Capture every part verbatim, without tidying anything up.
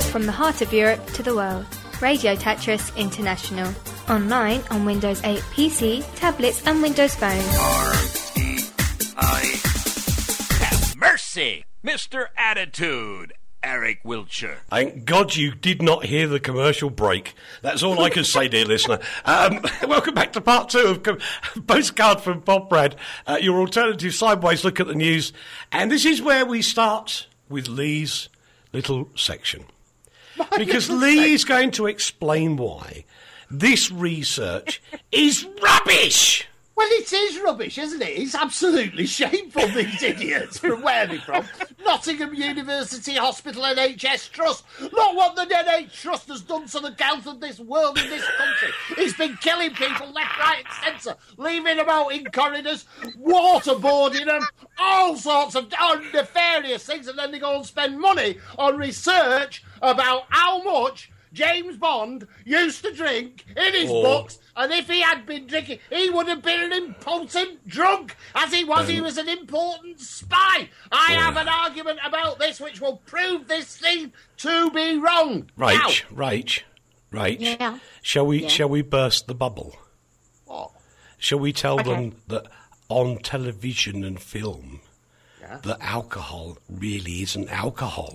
from the heart of Europe to the world. Radio Tetris International. Online on Windows eight P C, tablets and Windows Phone. R T I. Have mercy, Mister Attitude, Eric Wiltshire. Thank God you did not hear the commercial break. That's all I can say, dear listener. Um, welcome back to part two of Com- Postcard from Bob Brad, uh, your alternative sideways look at the news. And this is where we start with Lee's little section. Because Lee is going to explain why this research is rubbish. Well, it is rubbish, isn't it? It's absolutely shameful, these idiots. From where are they from? Nottingham University Hospital N H S Trust. Look what the N H S Trust has done to the health of this world and this country. It's been killing people left, right and centre, leaving them out in corridors, waterboarding them, all sorts of oh, nefarious things, and then they go and spend money on research about how much James Bond used to drink in his oh. books, and if he had been drinking, he would have been an impotent drunk. As he was, um, he was an important spy. I oh. have an argument about this which will prove this thing to be wrong. Rach, now. Rach, Rach, yeah. shall we, yeah. shall we burst the bubble? What? Shall we tell okay. them that on television and film, yeah. that alcohol really isn't alcohol?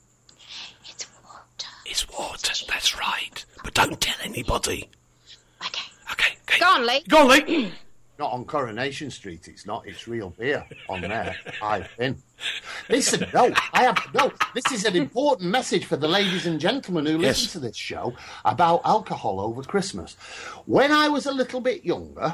It's water, that's right. But don't tell anybody. Okay. Okay, okay. Go on, Lee. Go on, Lee. Not on Coronation Street, it's not. It's real beer on there. I've been. Listen, no, I have, no. This is an important message for the ladies and gentlemen who Yes. listen to this show about alcohol over Christmas. When I was a little bit younger,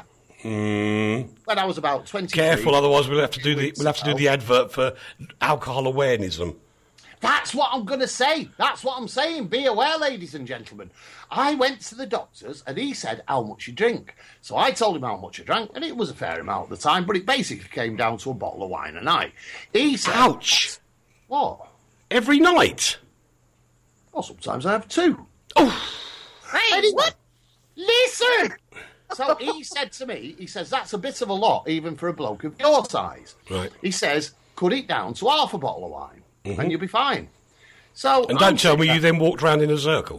Mm. when I was about twenty. Careful, otherwise we'll have to do the we'll have to do the advert for alcohol awarenessism. That's what I'm going to say. That's what I'm saying. Be aware, ladies and gentlemen. I went to the doctor's and he said, how much you drink? So I told him how much I drank, and it was a fair amount at the time, but it basically came down to a bottle of wine a night. He said... Ouch! What? Every night? Well, sometimes I have two. Oh! Hey, Anyway, what? listen! So he said to me, he says, that's a bit of a lot, even for a bloke of your size. Right. He says, cut it down to half a bottle of wine. Mm-hmm. And you'll be fine. So, and don't I'm tell me that, you then walked around in a circle.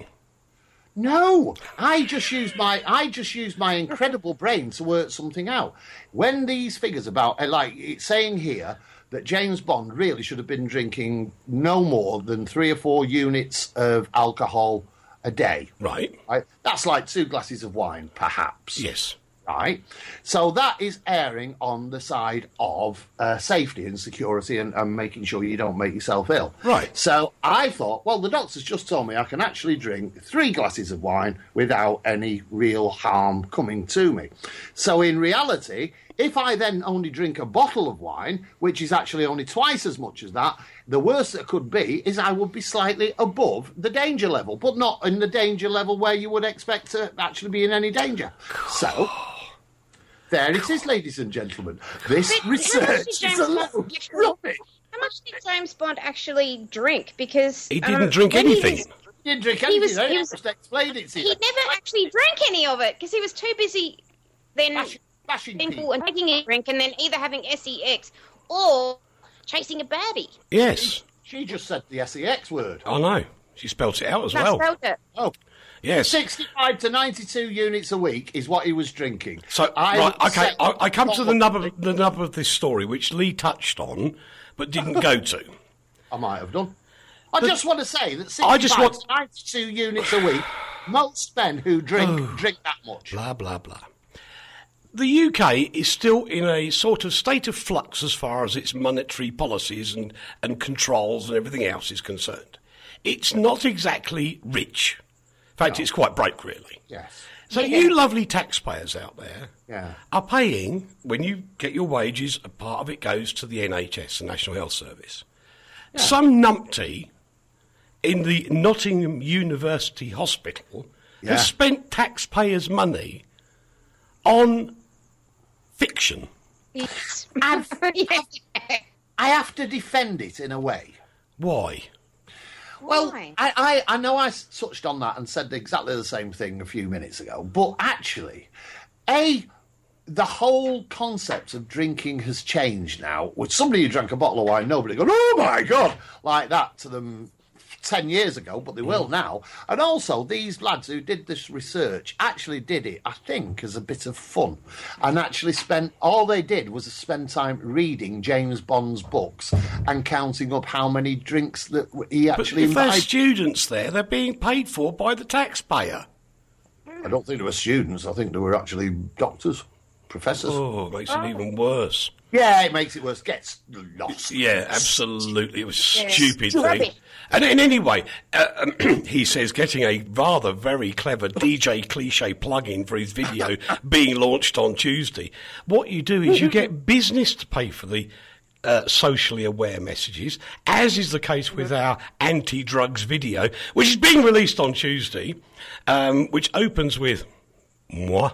No, I just used my I just used my incredible brain to work something out. When these figures about like it's saying here that James Bond really should have been drinking no more than three or four units of alcohol a day. Right. Right? That's like two glasses of wine, perhaps. Yes. Right, so that is erring on the side of uh, safety and security and, and making sure you don't make yourself ill. Right. So I thought, well, the doctor's just told me I can actually drink three glasses of wine without any real harm coming to me. So in reality, if I then only drink a bottle of wine, which is actually only twice as much as that, the worst that could be is I would be slightly above the danger level, but not in the danger level where you would expect to actually be in any danger. So... there it is, ladies and gentlemen. This But research is a load of rubbish. How much did James Bond actually drink? Because He didn't um, drink when he anything. was- He didn't drink He anything. was- I he was- just explained it to He you. never actually drank any of it because he was too busy then Bashing, bashing people people. and taking a drink and then either having S E X or chasing a baddie. Yes. She just said the S E X word. I know. She spelt it out as I well. spelled it. Oh. Yes. sixty-five to ninety-two units a week is what he was drinking. So, I right, okay, said- I, I come to the nub, of, the nub of this story, which Lee touched on, but didn't go to. I might have done. I But- just want to say that I sixty-five just want- to ninety-two units a week, most men who drink Oh. drink that much. Blah, blah, blah. The U K is still in a sort of state of flux as far as its monetary policies and, and controls and everything else is concerned. It's not exactly rich. In fact, No. it's quite broke, really. Yes. So you lovely taxpayers out there Yeah. are paying, when you get your wages, a part of it goes to the N H S, the National Health Service. Some numpty in the Nottingham University Hospital Yeah. has spent taxpayers' money on fiction. It's- I've- Yeah. I have to defend it in a way. Why? Well, Why? I, I, I know I s- touched on that and said exactly the same thing a few minutes ago, but actually, A, the whole concept of drinking has changed now. With somebody who drank a bottle of wine, nobody goes, oh my God, like that to them ten years ago, but they will now. And also, these lads who did this research actually did it, I think, as a bit of fun, and actually spent, all they did was spend time reading James Bond's books and counting up how many drinks that he But actually if there's invited. students there, they're being paid for by the taxpayer. I don't think they were students, I think they were actually doctors, professors. Oh, it makes it even worse. Yeah, it makes it worse. Gets lost. Yeah, absolutely. It was a Yeah. stupid It's thing. rubbish. And, and anyway, uh, um, he says getting a rather very clever D J cliche plug-in for his video being launched on Tuesday. What you do is you get business to pay for the uh, socially aware messages, as is the case with our anti-drugs video, which is being released on Tuesday, um, which opens with moi.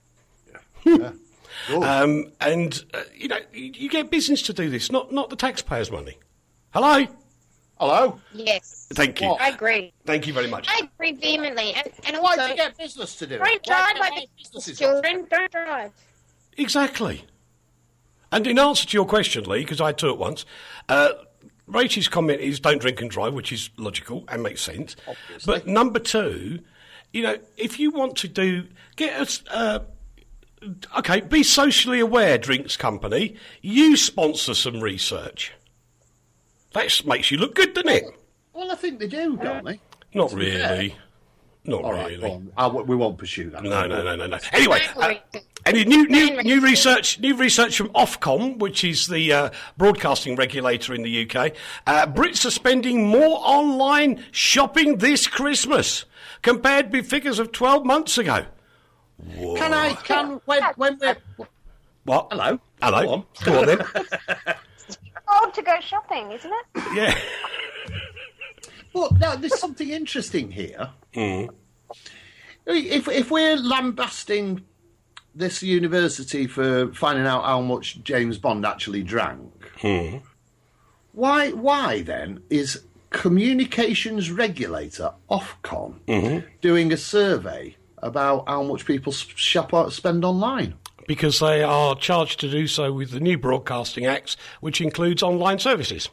Um, and, uh, you know, you, you get business to do this, not not the taxpayers' money. Hello? Hello? Yes. Thank you. What? I agree. Thank you very much. I agree vehemently. And, and Why also, do you get business to do it? don't Why drive can't like my the businesses children. Don't drive. Exactly. And in answer to your question, Lee, because I had two at once, uh, Rachel's comment is don't drink and drive, which is logical and makes sense. Obviously. But number two, you know, if you want to do, get us, uh, okay, be socially aware, drinks company, you sponsor some research. That makes you look good, doesn't it? Well, I think they do, don't they? Not To be really. Not All right, really. go on. I w- we won't pursue that. No, no, no, no, no. Anyway, uh, any new new new research new research from Ofcom, which is the uh, broadcasting regulator in the U K. Uh, Brits are spending more online shopping this Christmas compared with figures of twelve months ago. Can I? Can when when we're What? hello? Hello. Go on. Go on then. Oh, to go shopping, isn't it? Yeah. But now there's something interesting here. If if we're lambasting this university for finding out how much James Bond actually drank, why why then is communications regulator Ofcom doing a survey about how much people s- shop or spend online? Because they are charged to do so with the new Broadcasting Act, which includes online services.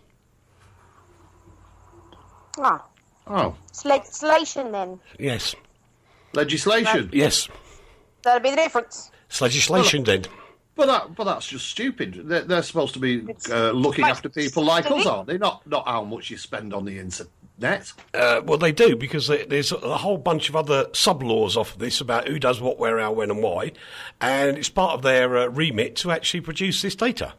Oh, Oh, it's legislation then. Yes. legislation. Yes. That'll be the difference. It's legislation, then. But that, but that's just stupid. They're, they're supposed to be uh, looking Right. after people like us, Silly. aren't they? Not not how much you spend on the internet. Uh, well, they do, because they, there's a whole bunch of other sub-laws off of this about who does what, where, how, when and why, and it's part of their uh, remit to actually produce this data.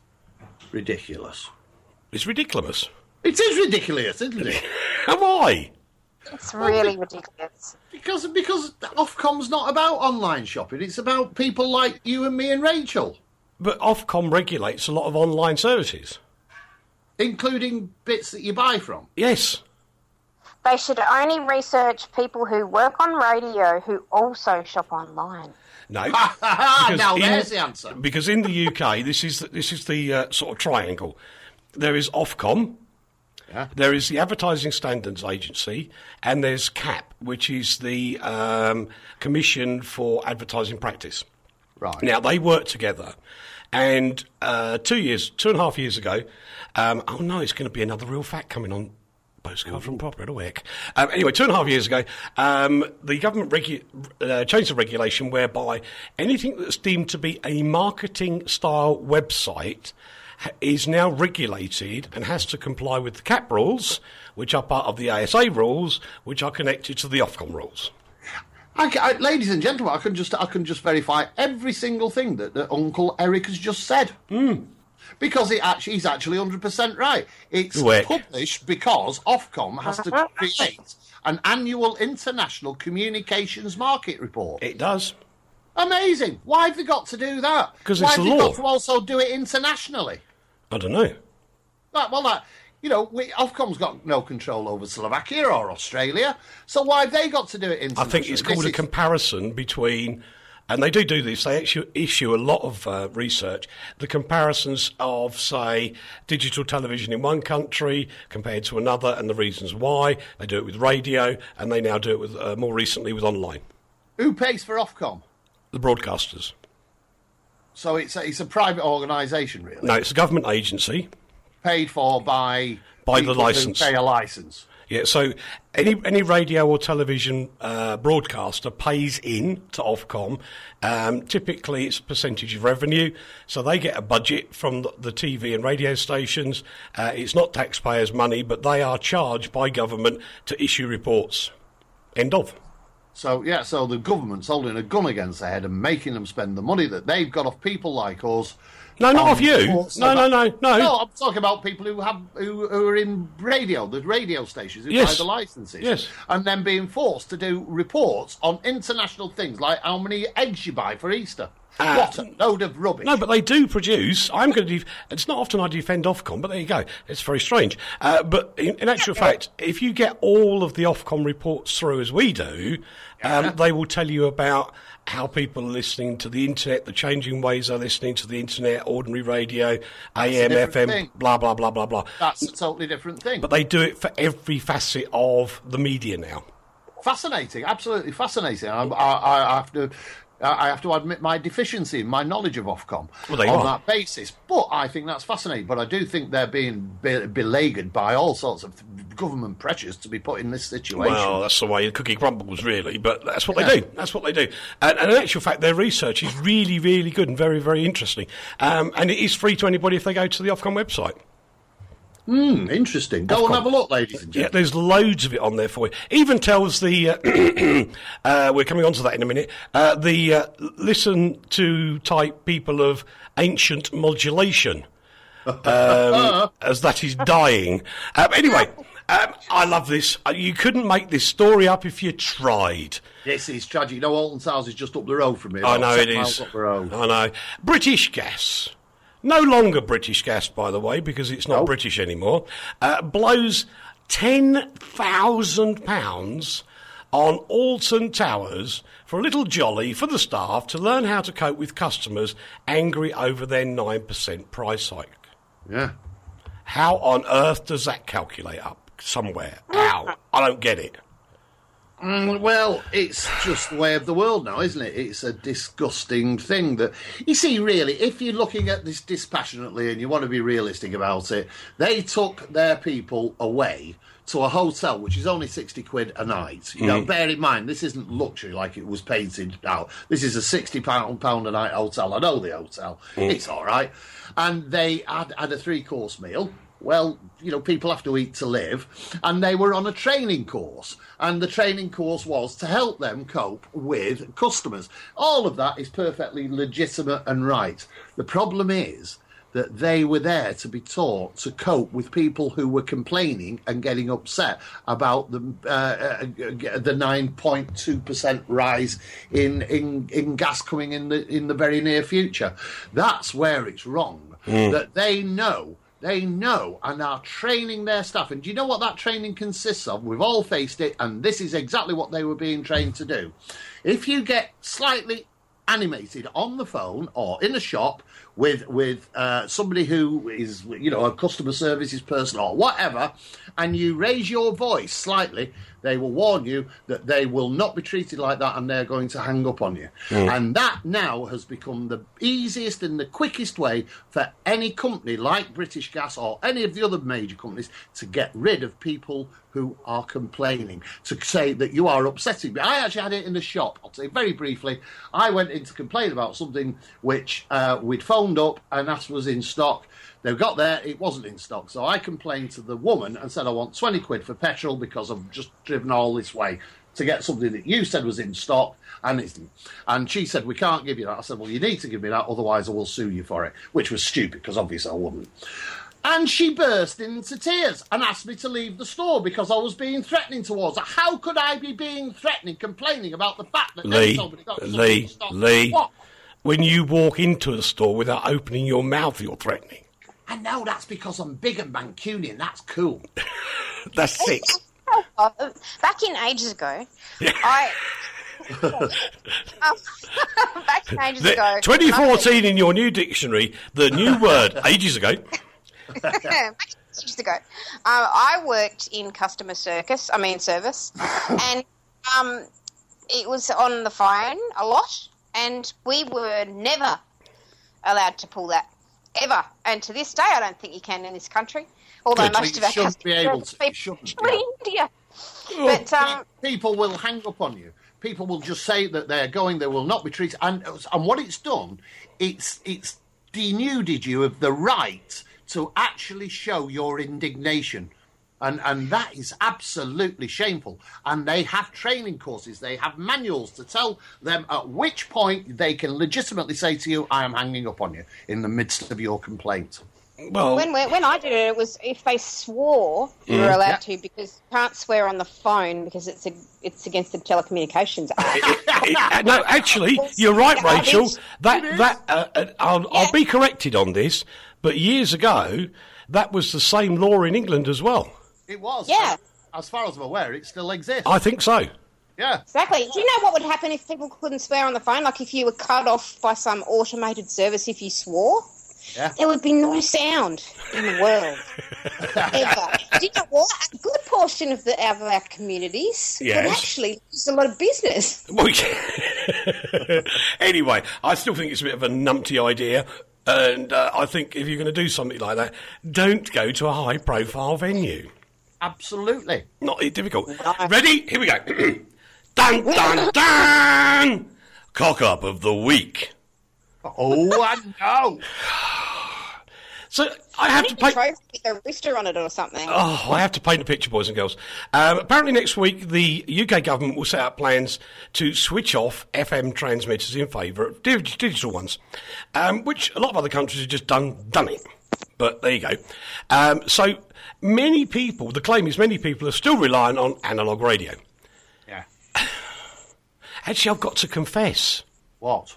Ridiculous. It's ridiculous. It is ridiculous, isn't it? And why? It's really ridiculous. Because because Ofcom's not about online shopping. It's about people like you and me and Rachel, But Ofcom regulates a lot of online services. including bits that you buy from. Yes. They should only research people who work on radio who also shop online. No. Ah, now in- there's the answer. Because in the U K, this is the, this is the uh, sort of triangle. There is Ofcom, Yeah. there is the Advertising Standards Agency, and there's C A P, which is the um, Commission for Advertising Practice. Right. Now, they work together, and uh, two years, two and a half years ago, um, oh no, it's going to be another real fact coming on Postcard from Popper at a wick. Um, anyway, two and a half years ago, um, the government regu- uh, changed the regulation whereby anything that's deemed to be a marketing-style website ha- is now regulated and has to comply with the C A P rules, which are part of the A S A rules, which are connected to the Ofcom rules. I, ca- I, ladies and gentlemen, I can just I can just verify every single thing that, that Uncle Eric has just said. Mm. Because it actually, he's actually one hundred percent right. It's Wick. published because Ofcom has to create an annual international communications market report. It does. Amazing. Why have they got to do that? 'Cause Why it's have the they law. got to also do it internationally? I don't know. That, well, that, you know, we, Ofcom's got no control over Slovakia or Australia, so why have they got to do it I internationally? think it's called This a is- comparison between, and they do do this, they actually issue a lot of uh, research, the comparisons of, say, digital television in one country compared to another and the reasons why. They do it with radio, and they now do it with uh, more recently with online. Who pays for Ofcom? The broadcasters. So it's a, it's a private organisation, really, No, it's a government agency. paid for by By the people who licence. pay a license. Yeah, so any any radio or television uh, broadcaster pays in to Ofcom. Um, typically, it's a percentage of revenue, so they get a budget from the, the T V and radio stations. Uh, it's not taxpayers' money, but they are charged by government to issue reports. End of. So, yeah, so the government's holding a gun against their head and making them spend the money that they've got off people like us. No, not Um, of you. reports No, no, about- no, no. No, I'm talking about people who have who, who are in radio, the radio stations who Yes. buy the licences, Yes. and then being forced to do reports on international things like how many eggs you buy for Easter. Ah. What a load of rubbish! No, but they do produce. I'm going to. Def- it's not often I defend Ofcom, but there you go. It's very strange. Uh, but in, in actual fact, if you get all of the Ofcom reports through as we do, um, they will tell you about how people are listening to the internet, the changing ways they're listening to the internet, ordinary radio, A M, a F different M, thing. blah blah blah blah blah. That's a totally different thing. But they do it for every facet of the media now. Fascinating, absolutely fascinating. I, I, I have to. I have to admit my deficiency in my knowledge of Ofcom Well, they on are. that basis. But I think that's fascinating. But I do think they're being be- beleaguered by all sorts of government pressures to be put in this situation. Well, that's the way the cookie crumbles, really. But that's what Yeah. they do. That's what they do. And, and in actual fact, their research is really, really good and very, very interesting. Um, and it is free to anybody if they go to the Ofcom website. Hmm, interesting. Go and have a look, ladies and Yeah, gentlemen. there's loads of it on there for you. Even tells the, uh, uh, we're coming on to that in a minute, uh, the uh, listen to type people of ancient modulation, um, as that is dying. Um, anyway, um, I love this. Uh, You couldn't make this story up if you tried. Yes, it's tragic. You know, Alton's house is just up the road from me. I about know it seven miles is. Up the road. I know. British Gas. No longer British Gas, by the way, because it's not No. British anymore. Uh, blows ten thousand pounds on Alton Towers for a little jolly for the staff to learn how to cope with customers angry over their nine percent price hike. Yeah. How on earth does that calculate up somewhere? How? I don't get it. Mm, well, it's just the way of the world now, isn't it? It's a disgusting thing that... You see, really, if you're looking at this dispassionately and you want to be realistic about it, they took their people away to a hotel, which is only sixty quid a night. You know, bear in mind, this isn't luxury like it was painted out. This is a sixty pound a night hotel. I know the hotel. It's all right. And they had, had a three-course meal. Well, you know, people have to eat to live. And they were on a training course. And the training course was to help them cope with customers. All of that is perfectly legitimate and right. The problem is that they were there to be taught to cope with people who were complaining and getting upset about the uh, uh, the nine point two percent rise in, in in gas coming in the in the very near future. That's where it's wrong. Mm. That they know. They know and are training their staff. And do you know what that training consists of? We've all faced it, and this is exactly what they were being trained to do. If you get slightly animated on the phone or in a shop with with uh, somebody who is, you know, a customer services person or whatever, and you raise your voice slightly, they will warn you that they will not be treated like that and they're going to hang up on you. Mm. And that now has become the easiest and the quickest way for any company like British Gas or any of the other major companies to get rid of people who are complaining, to say that you are upsetting me. I actually had it in the shop. I'll say very briefly, I went in to complain about something which uh, we'd phoned up and asked was in stock. They got there, it wasn't in stock. So I complained to the woman and said, I want twenty quid for petrol because I've just driven all this way to get something that you said was in stock and it isn't. And she said, we can't give you that. I said, well, you need to give me that, otherwise I will sue you for it, which was stupid because obviously I wouldn't. And she burst into tears and asked me to leave the store because I was being threatening towards her. How could I be being threatening, complaining about the fact that Lee, somebody got Lee, stock? Lee, What? When you walk into a store without opening your mouth, you're threatening. I know that's because I'm big and Mancunian. That's cool. That's six. Uh, back in ages ago, I. um, back in ages The- ago. twenty fourteen in your new dictionary, the new word, ages ago. back ages ago, uh, I worked in customer circus. I mean service, and um, it was on the phone a lot, and we were never allowed to pull that ever. And to this day, I don't think you can in this country. Although Good. most You of our shouldn't be able to. You people shouldn't are be in able. India. But um, People will hang up on you. People will just say that they're going. They will not be treated. And and what it's done, it's it's denuded you of the right to actually show your indignation. And and that is absolutely shameful. And they have training courses. They have manuals to tell them at which point they can legitimately say to you, I am hanging up on you in the midst of your complaint. Well, when we- when I did it, it was if they swore, you were allowed to, because you can't swear on the phone because it's a, it's against the Telecommunications Act. it- no, actually, you're right, Yeah, Rachel. it's- That it is. that uh, uh, I'll, I'll Yeah. be corrected on this, but years ago, that was the same law in England as well. It was. Yeah. As far as I'm aware, it still exists. I think so. Yeah. Exactly. Do you know what would happen if people couldn't swear on the phone? Like if you were cut off by some automated service if you swore? Yeah. There would be no sound in the world. Ever. Do you know what? A good portion of the of our communities Yes. would actually lose a lot of business. Well, yeah. Anyway, I still think it's a bit of a numpty idea. And uh, I think if you're going to do something like that, don't go to a high-profile venue. Absolutely. Not difficult. Ready? Here we go. Dun, dun, dun! Cock up of the week. Oh, I know. So I have to pay... Trophy with a rooster on it or something. Oh, I have to paint a picture, boys and girls. Um, apparently next week, the U K government will set up plans to switch off F M transmitters in favour of dig- digital ones, um, which a lot of other countries have just done, done it. But there you go. Um, so many people, the claim is many people are still relying on analogue radio. Yeah. Actually, I've got to confess, What?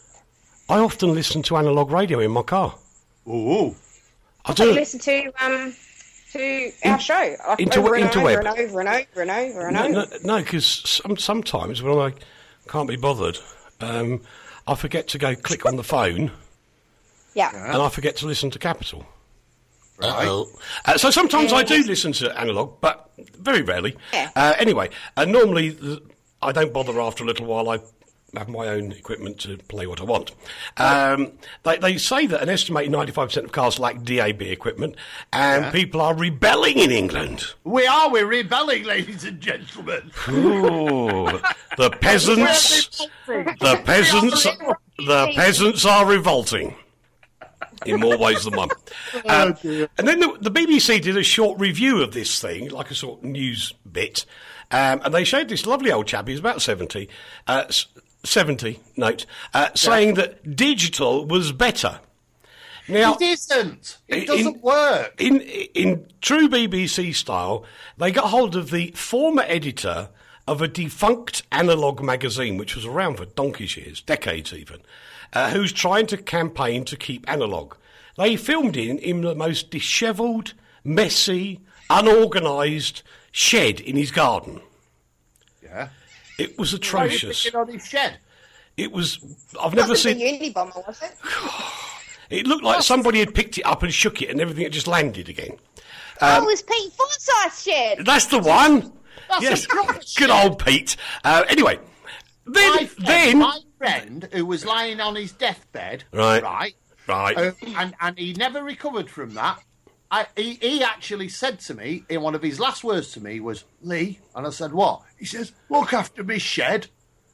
I often listen to analogue radio in my car. Ooh. I So you do. listen to um to our show like into- over and interweb. over and over and over and over and No, over. no, because some, sometimes when I can't be bothered, um, I forget to go click on the phone Yeah. and I forget to listen to Capital. Right. Uh, so sometimes I do listen to analogue, but very rarely. Yeah. Uh, anyway, uh, normally th- I don't bother after a little while. I have my own equipment to play what I want. Um, they, they say that an estimated ninety-five percent of cars lack D A B equipment, and people are rebelling in England. We are, we're rebelling, ladies and gentlemen. Ooh, the peasants, the peasants, the peasants are revolting in more ways than one. Um, and then the, the B B C did a short review of this thing, like a sort of news bit, um, and they showed this lovely old chap, he was about seventy, uh, s- seventy, note, uh, saying that digital was better. Now, It isn't. It In- doesn't work. In in true B B C style, they got hold of the former editor of a defunct analogue magazine, which was around for donkey's years, decades even, uh, who's trying to campaign to keep analogue. They filmed in in the most dishevelled, messy, unorganised shed in his garden. Yeah. It was Why are you atrocious. picking on his shed? It was. I've never Wasn't seen. the Unibomber, was it? It looked like somebody had picked it up and shook it, and everything had just landed again. oh, it was Pete Forsyth's shed. That's the one. That's yes, a proper good shed. old Pete. Uh, anyway, then, My friend, then, my friend who was lying on his deathbed, Right. right, right, uh, and, and he never recovered from that. I, he, he actually said to me, in one of his last words to me was, Lee, and I said, what? He says, look after me shed.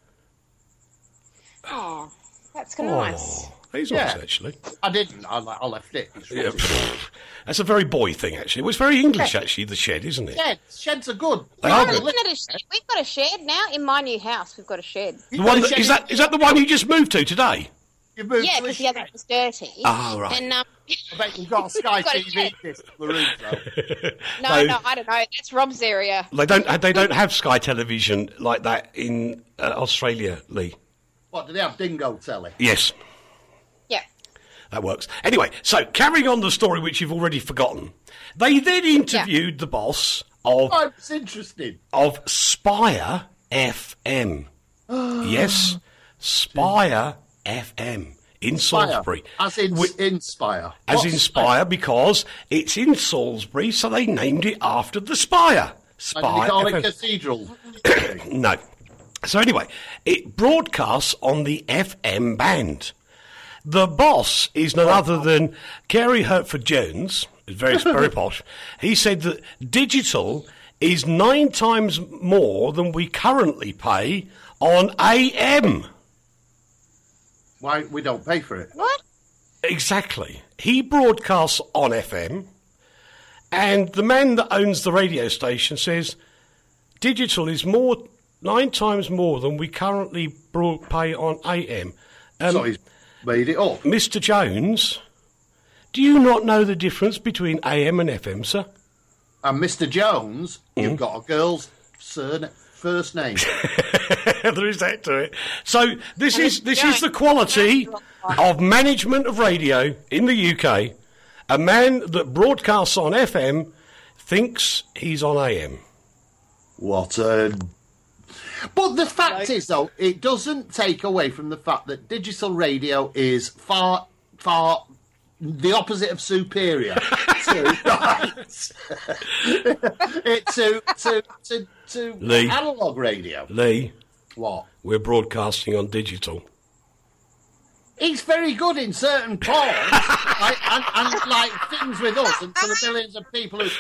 Oh, that's nice. oh, he's Yeah. nice actually. I didn't. I, I left it. It's Yeah, rotted. pfft. That's a very boy thing actually. Well, it's very English actually. The shed, isn't it? Sheds. Sheds are good. They I'm are good. looking at a shed. We've got a shed now in my new house. We've got a shed. The one that, is that is that the one you just moved to today? You moved Yeah, to a because the other shed. one was dirty. Oh, right. And um, I bet you've got a Sky Got a T V shed. disc for the roof, though. no, No. no, I don't know. That's Rob's area. They don't. They don't have Sky Television like that in uh, Australia, Lee. What, do they have dingo telly? Yes, Yeah. that works. Anyway, so carrying on the story which you've already forgotten, they then interviewed the boss of Oh, it's interesting. of Spire F M. Yes, Spire F M in Salisbury. As in Wi- inspire. as What's in Spire because it's in Salisbury, so they named it after the Spire. Like the Spire Garlic F M. Cathedral. No. So anyway, it broadcasts on the F M band. The boss is none other than Kerry Hertford Jones, It's very, very posh. He said that digital is nine times more than we currently pay on A M. Why we don't pay for it? What? Exactly. He broadcasts on F M, and the man that owns the radio station says digital is more nine times more than we currently broad pay on A M. Um, So he's made it up. Mister Jones, do you not know the difference between A M and F M, sir? And Mister Jones, Mm. you've got a girl's surname, first name. There is that to it. So this is this is the quality of management of radio in the U K. A man that broadcasts on F M thinks he's on A M. What a... But the fact is, though, it doesn't take away from the fact that digital radio is far, far the opposite of superior to, right, it, to, to, to, to Lee. analogue radio. Lee, What? we're broadcasting on digital. He's very good in certain calls, like, and, and like things with us, and to the millions of people who.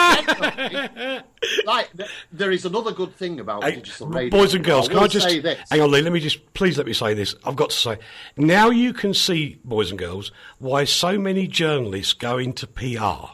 Like, th- there is another good thing about Hey, digital radio. boys and girls, I can I will just say this. hang on, Lee? Let me just please let me say this. I've got to say now you can see, boys and girls, why so many journalists go into P R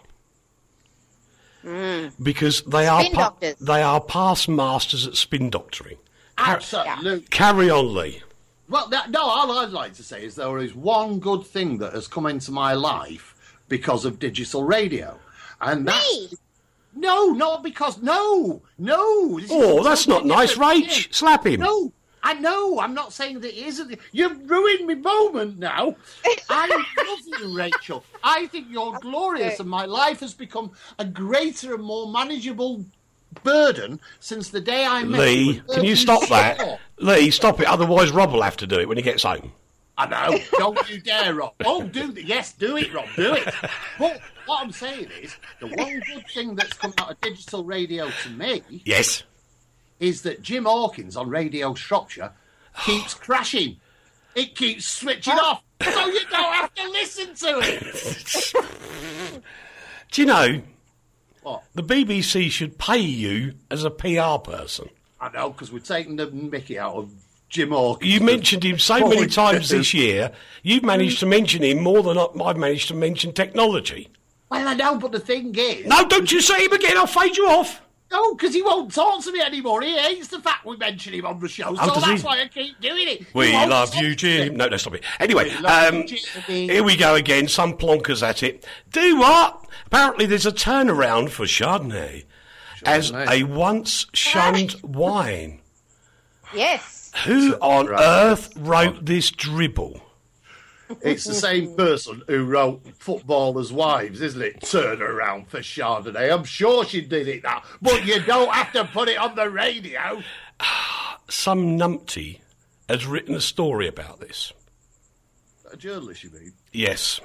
because they are Spin pa- doctors. they are past masters at spin doctoring. Car- Absolutely. Carry on, Lee. Well, that, no, all I'd like to say is there is one good thing that has come into my life because of digital radio. And that's... Me? No, not because... No, no. This is Oh, a that's not totally nice, different Rach. thing. Slap him. No, I know. I'm not saying that it isn't. You've ruined my moment now. I love you, Rachel. I think you're glorious, and my life has become a greater and more manageable burden since the day I met you. Lee, at can you thirteen stop that? Sure. Lee, stop it. Otherwise, Rob will have to do it when he gets home. I know. Don't you dare, Rob. Oh, do the, yes, do it, Rob. Do it. But what I'm saying is, the one good thing that's come out of digital radio to me Yes. is that Jim Hawkins on Radio Shropshire keeps crashing. It keeps switching off, so you don't have to listen to it. Do you know, What? the B B C should pay you as a P R person. I know, because we're taking the mickey out of Jim Hawkins. You mentioned him so Oh, many we times do. this year. You've managed to mention him more than I've managed to mention technology. Well, I know, but the thing is... No, don't you say him again. I'll fade you off. No, because he won't talk to me anymore. He hates the fact we mention him on the show, Oh, so does that's he? why I keep doing it. He We won't love talk you, to Jim. me. No, no, stop it. Anyway, We love um, you, Jimmy. here we go again. Some plonkers at it. Do what? Apparently there's a turnaround for Chardonnay, as Chardonnay. a once shunned wine. Yes. Who on right. earth wrote this dribble? It's the same person who wrote Footballers' Wives, isn't it? Turn around for Chardonnay. I'm sure she did it that, but you don't have to put it on the radio. Some numpty has written a story about this. A journalist, you mean? Yes.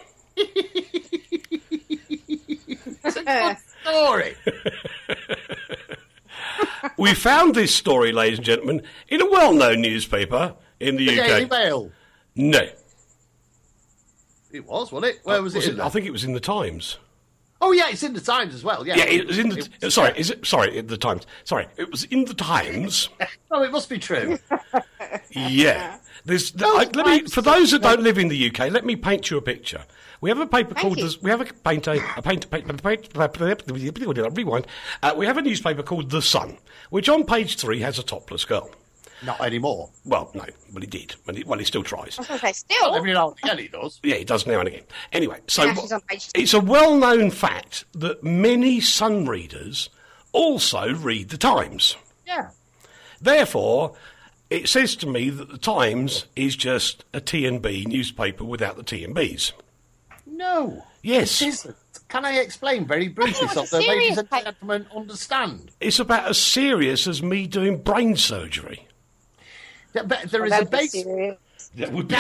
It's a good story. We found this story, ladies and gentlemen, in a well-known newspaper in the The U K. Daily Mail. No. It was, wasn't it? Where was, Was it? it- in there? I think it was in the Times. Oh, yeah, it's in the Times as well. Yeah, Yeah, it was in the. it- sorry, is it? Sorry, in the Times. Sorry, it was in the Times. Oh, it must be true. Yeah. There's. No, I, let me. Times- For those that don't live in the U K, let me paint you a picture. We have a paper called. you. The, we have a paint a, a paint, paint, paint, paint rewind. Uh, we have a newspaper called The Sun, which on page three has a topless girl. Not anymore. Well, no, but he did. Well, he, well, he still tries. I was going to say, still. Every now and again he does. Yeah, he does now and again. Anyway, so Yeah, she's on page two. it's a well-known fact that many Sun readers also read the Times. Yeah. Therefore, it says to me that the Times is just a T and B newspaper without the T and Bs. No. Yes. It isn't. Can I explain very briefly it's so a the ladies serious and paper. gentlemen understand? It's about as serious as me doing brain surgery. Yeah, but there is That'd a be base. serious. That would be.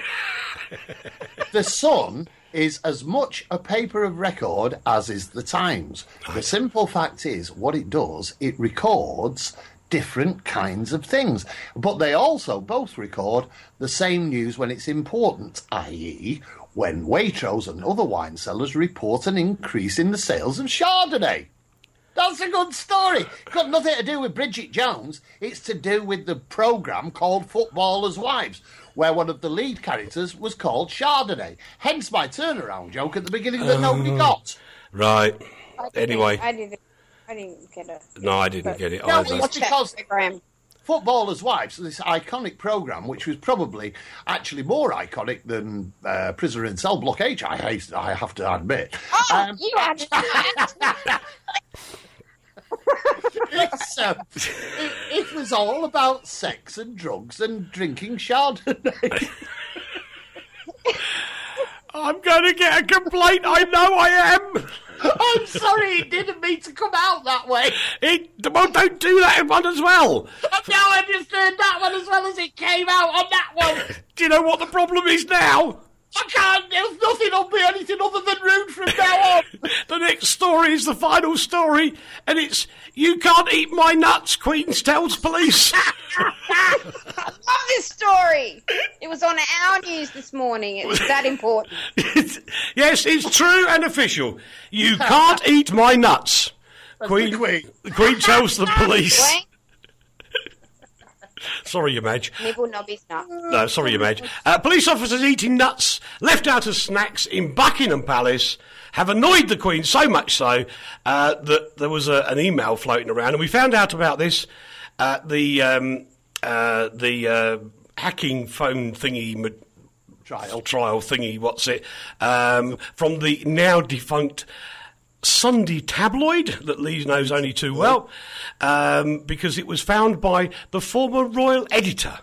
The Sun is as much a paper of record as is the Times. The simple fact is, what it does, it records different kinds of things. But they also both record the same news when it's important, that is, when Waitrose and other wine sellers report an increase in the sales of Chardonnay. That's a good story. It's got nothing to do with Bridget Jones. It's to do with the programme called Footballers' Wives, where one of the lead characters was called Chardonnay. Hence my turnaround joke at the beginning that um, nobody got. Right. I Anyway. I didn't, I didn't get it. No, I didn't but, get it no, either. it's because Footballers' Wives, this iconic programme, which was probably actually more iconic than uh, Prisoner in Cell Block H, I, hate, I have to admit. Oh, um, you had it's, um, it, it was all about sex and drugs and drinking Chardonnay. I'm going to get a complaint. I know I am. I'm sorry, it didn't mean to come out that way. It, well, don't do that one as well. Now I just heard that one as well as it came out on that one. Do you know what the problem is now? I can't, there's nothing on me anything other than rude from now on. The next story is the final story, and it's, you can't eat my nuts, Queens tells police. I love this story. It was on our news this morning. It was that important. Yes, it's true and official. You can't eat my nuts. Queen, the Queen. The Queen tells the police. Wait. Sorry, Your Madge. Nibble Nobby's nuts. No, sorry, Your Madge. Uh, police officers eating nuts left out as snacks in Buckingham Palace have annoyed the Queen so much so uh, that there was a, an email floating around, and we found out about this uh, the um, uh, the uh, hacking phone thingy trial trial thingy. What's it um, from the now defunct Sunday tabloid that Lee knows only too well, um, because it was found by the former royal editor,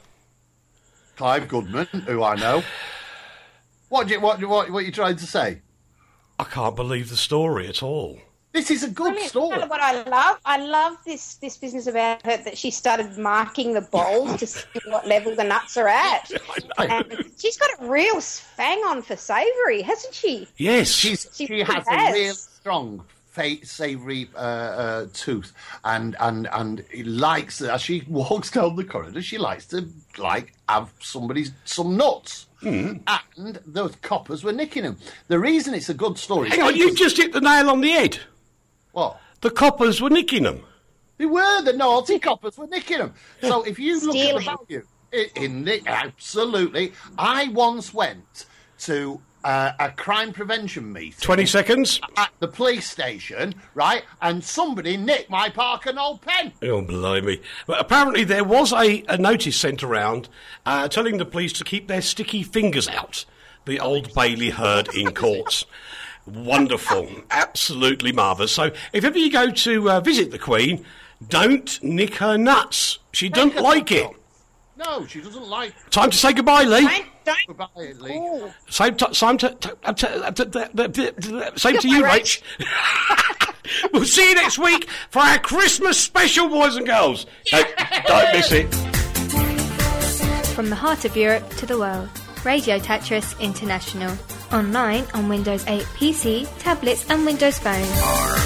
Clive Goodman, who I know. What, do you, what, what, what are you trying to say? I can't believe the story at all. This is a good Brilliant. story. What I love, I love this this business about her that she started marking the bowls to see what level the nuts are at. And she's got a real fang on for savoury, hasn't she? Yes, She's, She she has, has. a real strong fa- savoury uh, uh, tooth, and and and he likes as she walks down the corridor, she likes to like have somebody's some nuts. Mm. And those coppers were nicking them. The reason it's a good story. Hang on, you just hit the nail on the head. What? The coppers were nicking them. They were, the naughty coppers were nicking them. So if you look Stealing. at the value in, in the absolutely, I once went to uh, a crime prevention meeting. Twenty seconds At the police station, right? And somebody nicked my Parker Knoll pen. Oh, blimey. But apparently there was a, a notice sent around uh, telling the police to keep their sticky fingers out. The Old Bailey heard in courts. Wonderful. Absolutely marvellous. So if ever you go to uh, visit the Queen, don't nick her nuts. She doesn't like it. No, she doesn't like Time to say goodbye, Lee. Don't, don't. goodbye, Lee. Ooh. Same, t- same, t- t- t- t- t- same to you, Rach. We'll see you next week for our Christmas special, boys and girls. Don't, don't miss it. From the heart of Europe to the world, Radio Tetris International. Online on Windows eight P C, tablets and Windows Phone.